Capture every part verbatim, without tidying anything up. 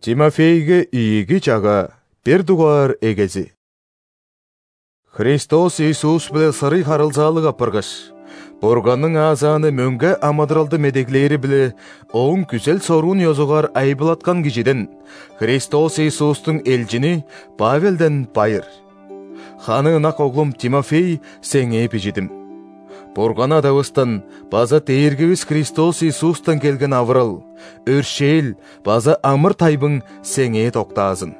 Тимофейге ийги жага бир дугаар эгези. Христос Иисус биле сырый харылзаалык апаргаш, Бурганның азаны мөңгө амадыралды медеглери биле оң күзел соруун йозугар айбылаткан кижиден Христос Иисустың элчини Павелден байыр. Ханы ынак оглум Тимофей сеңе бижидим. Бурган адабыстан база тээргибиз Христос Иисустан келген авырал, өршел, база амыр тайбың сеңе токтаазын.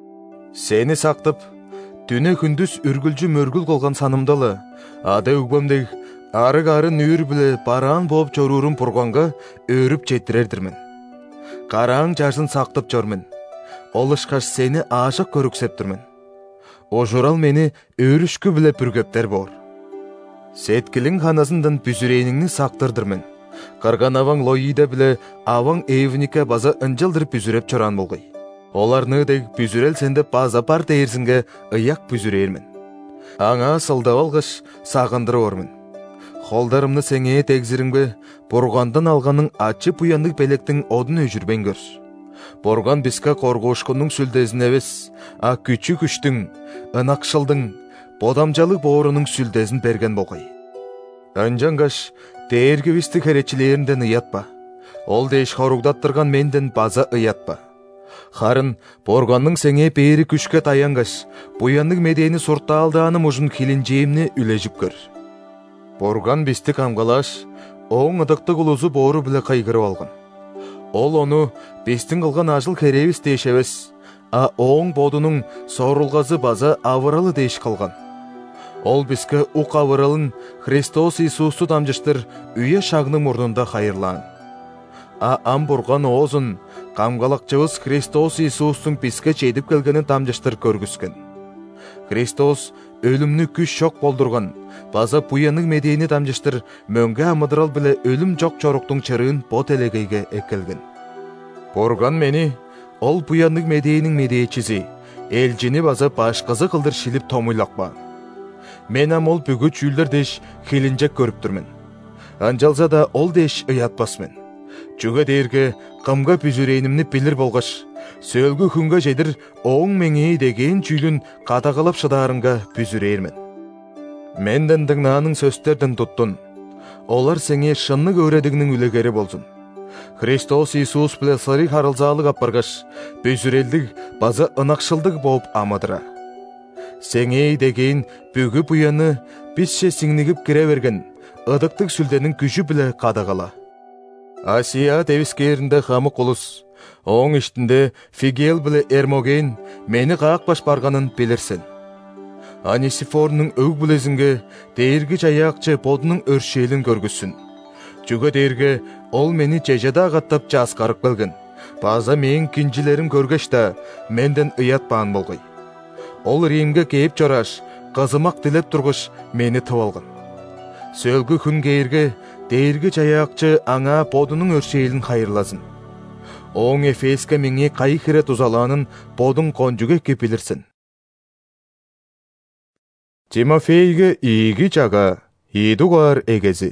Сени сактып, түнө күндүз үргүлжү мөргүл колган санымдалы, ада үгбөмдег арыг-ары нүүр биле бараан болуп жорурум Бурганга өрүп жетирердирмин. Караң жарсын сактып жормун. Олышкаш сени ашык көрүксептирмин. Ожурал мени өрүшкү биле бүргөптер бор. Сеткилиң ханасындан бүзүрейнingni сактырдырмын. Карганаваң Лоида биле аваң Эвнике база ынжылдыр бүзүреп чоран болгой. Оларны дег бүзүрел сендеп база пар тээрсинге ыяк бүзүрейрмин. Аңа сылдап алгыш сагындырып ормун. Холдарымны сеңе тегзиримге Бургандан алганың ачып уяндык белектин одун өжүрбен көрс. Бурган биске коргошкунуң сүлдесин эбес, а күчү күчтүң, ынакшылдың, бодамжалык боорунуң сүлдесин берген болгой. Анжангаш тээргибисти керечилеринден ыятпа. Ол деш хоругдаттырган менден база ыятпа. Харын Бурганның сеңе бери күчкө таянгаш, буяндык медени суртаалдааным ужун хилинжеемни үлежип көр. Бурган бисти камгалаш, оң ыдыктык улузу боору биле кайгырып алган. Ол ону бистин кылган ажыл керебиз деш эбес, а оң бодунуң сорулгазы база авыралы деш калган. Ол биске ук авыралын Христос Иисусту дамжыштыр үйе шагның мурнунда хайырлаан. А ам Бурган оозун камгалакчыбыз Христос Иисустуң биске жетип келгенин дамжыштыр көргүскен. Христос өлүмнү күч жок болдурган, база буяндык медени дамжыштыр мөңгө амыдырал биле өлүм жок чоруктуң чырыын бот элегейге эккелген. Бурган мени ол буяндык медениң медеечиси, элчини база башкызы кылдыр шилип томуйлакпа. Мен ам ол бүгү чүүлдер деш хилинжек көрүптүрмүн. Анжалса да ол деш ыятпасмын. Чүгө дээрге кымга бүзүрейнимни билир болгаш, сөөлгү күнгө жедир оң меңеи деген чүүлүн кадагалап шыдаарынга бүзүрейрмин. Менден дыңнааның сөздөрдөн туттун. Олар сеңе шыннык өредигниң үлегери болсун. Христос Иисус биле сырый харылзаалык апаргаш, бүзүрелдик база ынакшылдык болуп амадыра. Сеңе деген бүгү буяны бизче сиңнигип кире берген, ыдыктык сүлденин күчү биле кадагала. Асия дебискеринде хамык улус, оң иштинде Фигел биле Эрмоген мени каакпаш барганын билирсин. Анисифорнуң өг билезинге дээрги жаякчы бодунуң өршелин көргүссүн. Чүгө дээрге ол мени жежада каттап жаскарып келген. База мен кинжилерим көргөч да менден ыятпаан болгой. Ол Римге кээп жораш, кызымак дилеп тургуш мени тып алган. Сөөлгү күн кээрге дээрги жаякчы аңа бодунуң өршейлин хайырласын. Оң Эфеске меңе кай хире тузалаанын бодуң конжуге кепилирсин. Тимофейге ийги жага ий дугаар эгези.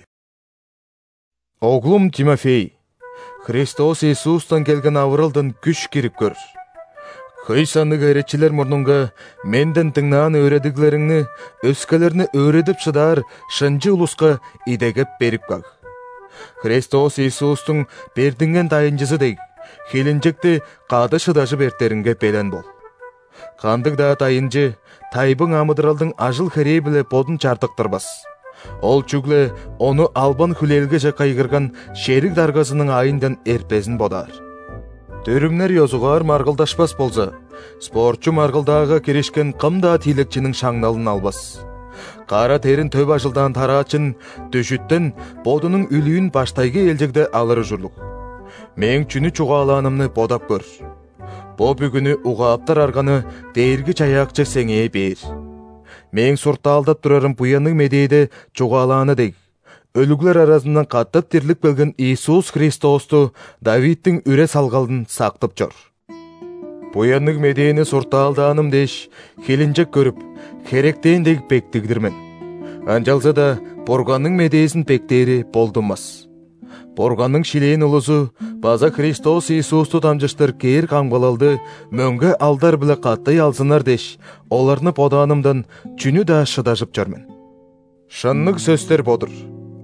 Оглум Тимофей, Христос Иисустан келген авыралдан күч кирип көр. Хыйсаны керечилер мурнунга менден тыңнаан өредиглериңни, өскелерни өредип шыдаар шынжы улуска идегеп берип каг. Христос Иисустуң бердинген дайынжысы дег, хилинжекти кады шыдашы бертеринге белен бол. Кандык да дайынжы, тайбың амыдыралдың ажыл херей биле бодун чартыктырбас. Ол чүгле ону албан хүлелге же кайгырган шерик даргасының айындан эрпезин бодар. Төрүмнер йозугар маргылдашпас болса, спортчу маргылдaaга киришкен кымда тилекчинин шаңналын албас. Кара терин төб ажылдан тараачын төшүттен бодунуң үлүүн баштайгы элжегде алыр журлук. Мен чүнү чугаалаанымны бодап көр. Бо бүгүнү угааптар арганы дээрги жаякчы сеңе бер. Мен суртаалдап турарым буяндык медейде чугаалааны дег. Өлүглер арасынан каттап тирлип келген Иисус Христосту Давидтин үре салгалын сактып жор. Буяндык медени суртаалдааным деш хилинжек көрүп, херектен дег бектигдирмен. Анжалса да Бурганның медесин бектери болдумас. Борганның шилейін ұлызу, база Христос Иисусту тамжыштыр кейір қаңбалалды, мөңгі алдар білі қаттай алсынар деш, оларны поданымдан чүні да шыдажып жармен. Шыннық сөстер бодыр.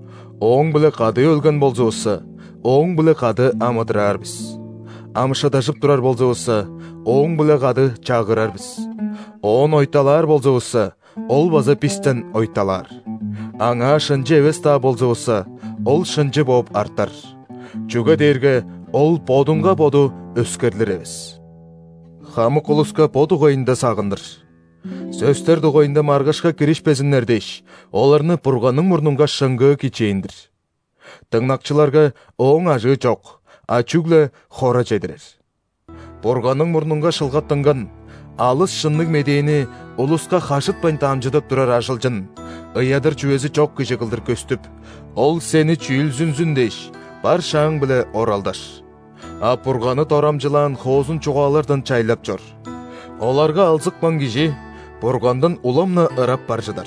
Оң білі қады өлген болзы олса, оң білі қады амыдырар біз. Амшыдажып тұрар болзы олса, оң білі қады чағырар біз. Он ойталар болзы олса, ол база пистен ойталар. Аңа шынжы евес та болзы олса, ол шынжы боп артар. Чуга дерге ол подунга поду өскерлер евес. Хамы құлысқа поду ғойында сағындыр. Сөстер дұғойында марғашқа кірішпезінлер деш, оларны пұрғаның мұрныңға шыңғы кечейіндір. Тыңнақчыларға оң ажы жоқ, ачуглы хора жедірер. Пұрғаның мұрныңға шылғаттыңған, алыс шынның медейіні ұлысқа қашытпайн тамжыдып тұрар ашылжын, ұядыр чуезі жоқ кеші қылдыр көстіп, ол сені чүйіл зүнзін деш, бар шаң білі оралдаш. А пұрғаны торамжылан қозын чуғалардан чайлап жор. Оларға алзықпан кежі, пұрғандың ұламна ырап баржыдар.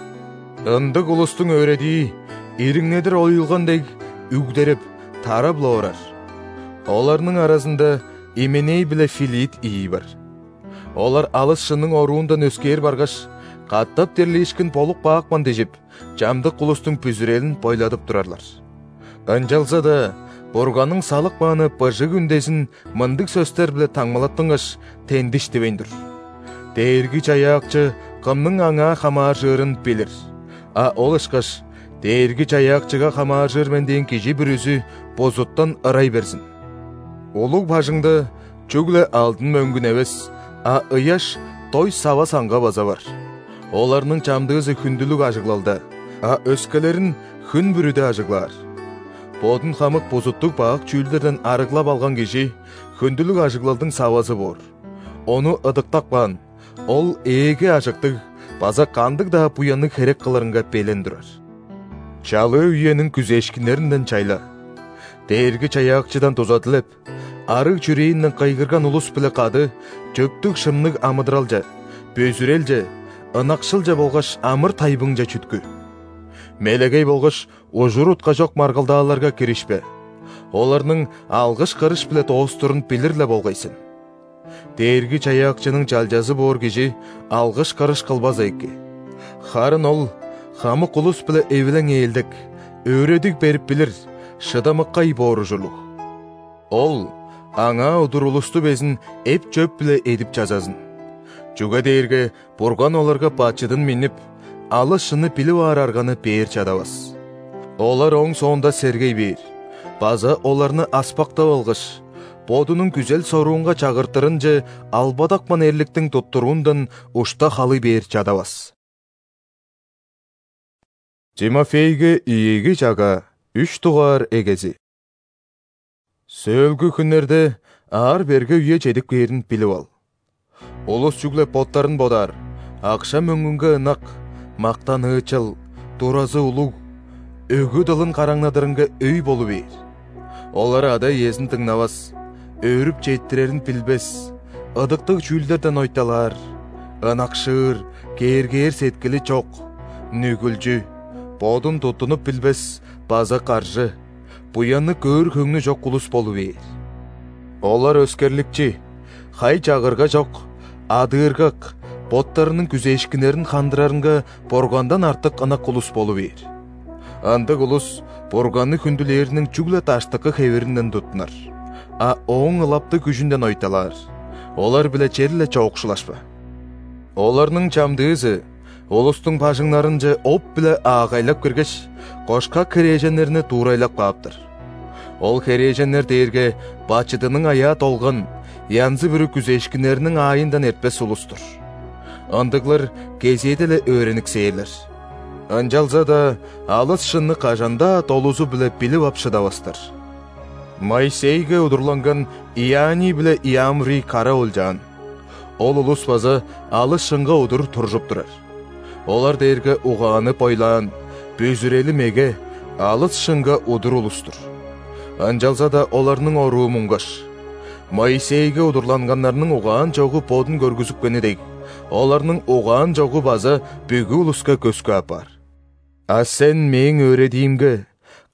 Үндік ұлыстың өредей, еріңнедір ойылғандeg үгдеріп, тарап лорар. Оларның арасында именей біле филит ии бар. Олар алыс шынның оруындан өскер барғаш, қаттап терлешкін полық бақпан дежіп, жамдық құлыстың пүзірелін бойладып тұрарлар. Анжалса да, Борганның салық баны пыжы күндесін мындық сөстер біле таңмалаттыңғыш тендіш девендір. Дергі чаяқчы қымның аңа қамар жырын белір. А ол ішқаш, дергі чаяқчыға қамар жырмен дейін кежі бір өзі бозоттан ырай берсін. Олық бажыңды чүглі алдын мөңгін әвес, а ұяш той сава саңға база бар. Оларның чамдығызы хүнділік ажығлалды, а өскелерін күн бүріде ажығлар. Бодын қамық бозоттық бақ чүйлдерден арықлап алған кежі хүнділік ажығлалдың савазы бор. Оны ыдықтақпан, ол еге ажықтық, база қандық да бұяны керек қыларынға белендірір. Чалы үйенің күзешкінерінден чайла. Дергі чаяқчыдан тозатылып, арық жүрейіннен қайғырған ұлыс білі қады, жөптік шымнық амыдыралжа, бөзірелже, ынақшылжа болғаш амыр тайбыңжа чүткü. Мелегей болғыш ожыр ұтқа жоқ марғалдағаларға керішпе. Оларның алғыш қырыш біле тоғыстырын білірлі болғайсын. Дергі чаяқчының жалжазы бор кежі алғыш қырыш қылбаз айке. Харын ол, қамы құлыс біле евілің елдік, өредік беріп білір, шыдамыққай боры жұлық. Ол, аңа ұдыр ұлысты безін еп жөп біле едіп жазазын. Жүға дерге Борган оларға патшыдың меніп, алыс шыны пілі var арғаны бейір чадавас. Олар оң соңында сергей бейір. База оларны аспақта олғыш. Бодының күзел соруынға чағыртырынжы албадақман ерліктің тұттыруындан ұшта қалы бейір чадавас. Тимофейге иеге жаға үш тұғар егezi. Сөлгі күнерде ар берге үйе жедік берін пілі ал. Олыс жүгле поттарын бодар, ақшам өңінгі ынақ, мақтан ұчыл, туразы ұлу, өгі дылын қараңнадырынғы өй болу бейір. Олар ада езін тыңнавас, өріп жеттірерін пілбес, ыдықтық жүлдерден ойталар, ынақшыр, кергер сеткілі чоқ, нүгілжі, бодын тұтынып пілбес, база қаржы, бұяны көр көңні жоқ құлыс болу бейір. Олар өскерлікчі, қай жағырға жоқ, адырғақ, боттарының күзешкінерін қандырарынға Боргандан артық ана құлыс болу бейір. Андық ұлыс Борганны күнділерінің жүглі таштықы хеверінен тұтынар. А оң ылапты күжінден ойталар. Олар біле черлі чауқшылашпа. Оларның чамдығызы, ұлыстың пажыңларынжы оп біле ағайлап кіргіш, қошқа кереженеріні турайлап қаптыр. Ол кереженер дерге бачыдының ая толғын, янзы бүрі күзешкінерінің айындан етпес ұлыстыр. Андықлар кезеділі өрінік сейлер. Анжалза да алыс шынны қажанда толузу біле біліп апшыдавастыр. Майсейге ұдырланған Ияни біле Иамри қара олжан. Ол ұлыс база алыс шынға ұдыр тұржып тұрар. Олар дерге ұғаны пойлан, бөзірелі меге алыс шынға ұдыр ұлыстыр. Анжалза да оларның оруы мұңғаш. Майсейге ұдырланғанларының ұған жоғы подын көргізікпені дейк. Оларның оған жоғы база бүгі ұлысқа көскі апар. А сен мен өредейімгі,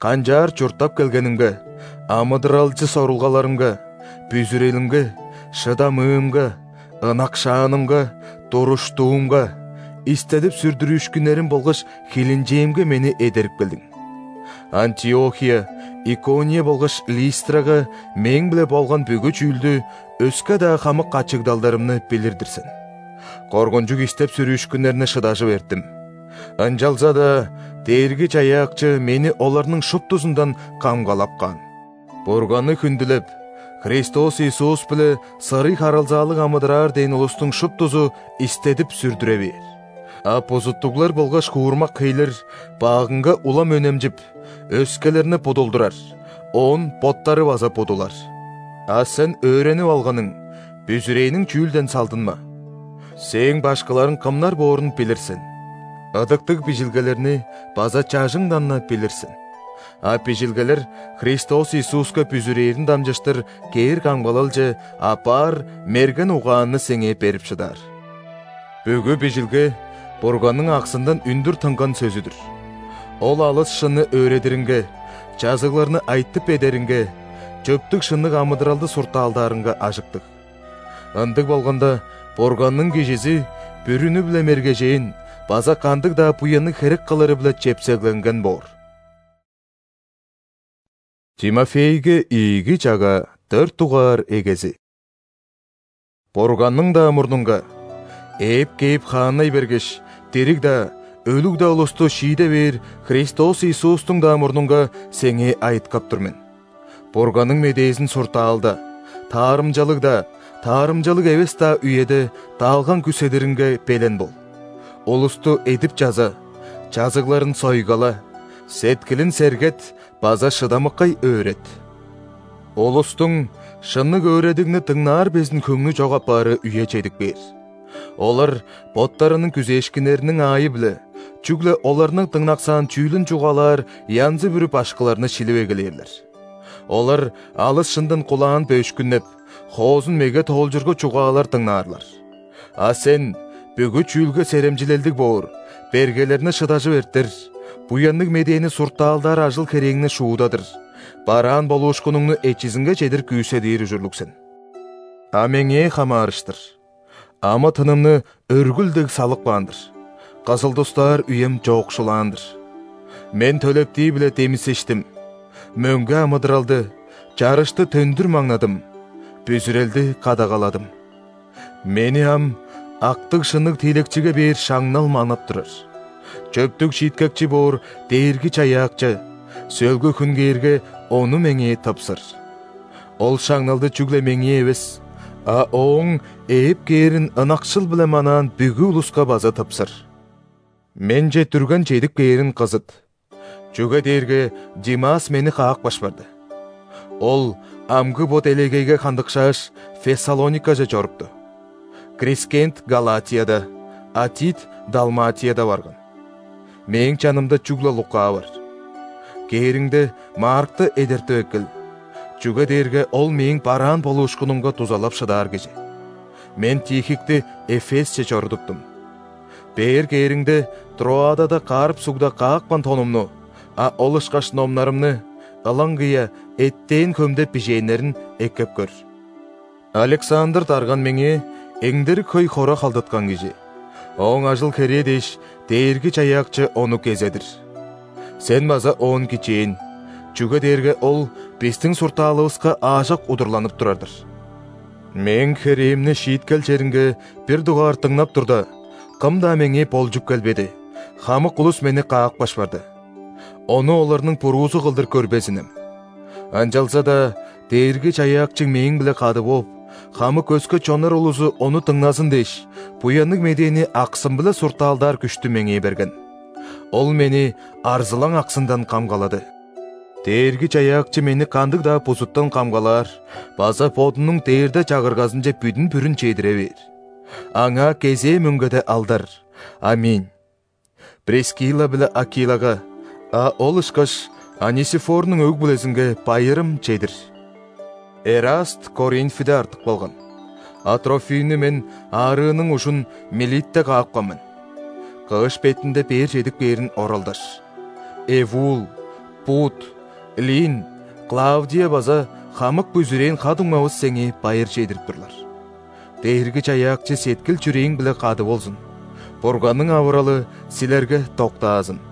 канжар чуртап келгенімге, амыдыралчы сорулгаларымга, бүзүрелимге, шыдамымга, ынакшаанымга, туруштуумга, истедип сүрдүрүшкүнерим болгош хилинжеемге мени эдерип келдиң. Антиохия, Икония болгош Листрага мен биле болгон бүгү чүүлдү өскө да хамык качыгдалдарымны билирдирсен. Коргонжук истеп сүрүшкүнерине шыдашып эрдим. Анжалса да дээргич аяакчы мени оларның шуптузундан камгалап кан. Бурганны хүндүлеп, Христос Иисус биле сарый харалзаалык амыдыраар дейин улустуң шуптузу истедип сүрдүрө бер. А позуттуглар болгош хуурмак хейлер багынга улам өнемжип, өскелерини подолдурар, он поттары база подулар. А сен өөренип алганың, бүзүрейнин чүүлден салдынма. Сең башкаларын кымнар боорун билирсин. Ыдыктык бижилгелерни база чажыңданна билирсин. А бижилгелер Христос Иисуска бүзүрейрин дамжыштыр кээр камгалалжы апар мерген угаанны сеңе берип шыдар. Бүгү бижилге Бурганның аксындан үндүр тынган сөзүдүр. Ол алыс шыны өредиринге, жазыгларны айтып эдеринге, чөптүк шыннык амыдыралды суртаалдарынга ажыктык. Ындык болгондо Бурганның кижиси бүрүнү биле мергежейин, база кандык да буянны херек кылары биле чепсегленген боор. Тимофейге ийги чага төрт тугар эгези. Бурганның да мурнунга эп кейп хаанай бергеш, дерик да, өлүк да улусту шийде бер Христос Иисустуң да мурнунга сеңе айткап турмен. Бурганның медесин суртаалда, таарымжалык да, таарымжалык эбес да үйеде таалган күседеринге белен бол. Улусту эдип жаза, жазыгларын сойгала, сеткилин сергет, база шыдамыккай өөрет. Улустуң шыннык өөредигни тыңнаар безин көңү жогап бары үйе чедик бер. Олар боттарының күзешкинерінің айы білі, чүгле оларның тыңнақсан чүйлін чуғалар, янзы бүрі башқыларыны шиліп егелерлер. Олар алыс шындын құлаан бөшкүннеп, хоозын меге толжырғы чуғалар тыңнарлар. А сен бүгү чүйлге серемжилелдік боор, бергелеріні шыдажы берттір, буянның медейіні суртаалдар ажыл кереңіні шуудадыр, бараан болуышқыныңны эчизінге чедір күйсе дейір жүрліксін. А меңе хамарыштыр. Ама тынымны өргүлдік салық бандыр. Қасыл достар үйем жоқшыландыр. Мен төлептей біле темісештім. Мөнгө амыдыралды, жарышты төндір маңнадым. Бүзірелді қадағаладым. Мені ам ақтық шынық телекчіге бер шаңнал маңап тұрыр. Чөптік шиткекчі бор дээргі чаяқчы, сөлгі күнгерге оны меңе тапсыр. Ол шаңналды чүгле меңе евес. А оң эйіп керін ынақшыл біле манан бүгі ұлысқа база тапсыр. Мен же түрген жедік керін қызыт. Жүге дерге Димас мені қақ башбарды. Ол амғы бот элегейге қандықшаш Фессалоника же жорыпты. Крискент Галатияда, Атит Далматияда барған. Мен жанымда чүглі луқа бар. Керіңді Маркты эдерті өкіл. Жүге дерге ол мен баран болушқынымға тузалап шыдар кеже. Мен Тихикті Эфесче жордуптым. Бер керіңді Троадада қарып сугда қақпан тонымны, а олышқаш номнарымны ылаңғия еттен көмдеп бежейнерін еккеп көр. Александр тарған меңе эңдер көй қора қалдытқан кеже. Оң ажыл кередеш дергі чаяқчы оны кезедір. Сен база он кичейін. Жүге дерге ол бестің сурталыбызға ажақ удырланып тұрардыр. Мен керемні шииткел жерінге бір дуғар тыңнап тұрды. Қымда меңе болжып келбеді. Хамы құлыс мені қақ башбарды. Оны оларының пұрузы қылдыр көрбезінім. Анжалса да дерге чаяқчың мен біле қады боп, хамы көзгі чоныр ұлызы оны тыңнасын деш, бұянық медені ақсын біле сурталдар күшті меңе берген. Ол мені арзылаң ақсындан қамғалады. Дээрги чаяқчы мені қандық да пұсыттан қамғалар, база подының дээрді чағырғазынже бүдін бүрін чедіре бер. Аңа кезе мүнгөде алдар. Амин. Прескила білі Акилаға, а ол ұшқаш Анисифорның өг білезінге байырым чедір. Эраст Коринфиде артық болған. Атрофийні мен арының ұшын Мелитте қаққамын. Қыш бетінде бер жедік берін оралдаш. Эвул, Пут, Лин, Клавдия база хамык бүзүрен кадыңмабыз сеңи байыр жедирип турлар. Дээрги чаякчы сеткил чүрейиң биле кады болсун. Бурганның авыралы силерге токтаазын.